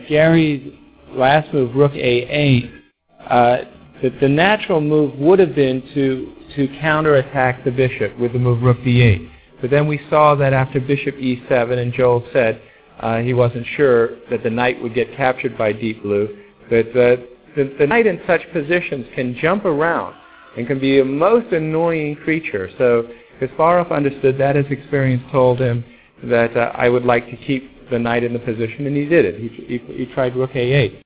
Gary's last move, rook A8, that the natural move would have been to counterattack the bishop with the move rook D8. But then we saw that after bishop E7, and Joel said he wasn't sure that the knight would get captured by deep blue, but the knight in such positions can jump around and can be a most annoying creature. So Kasparov understood that. His experience told him that I would like to keep the knight in the position, and he did it. He tried rook A8.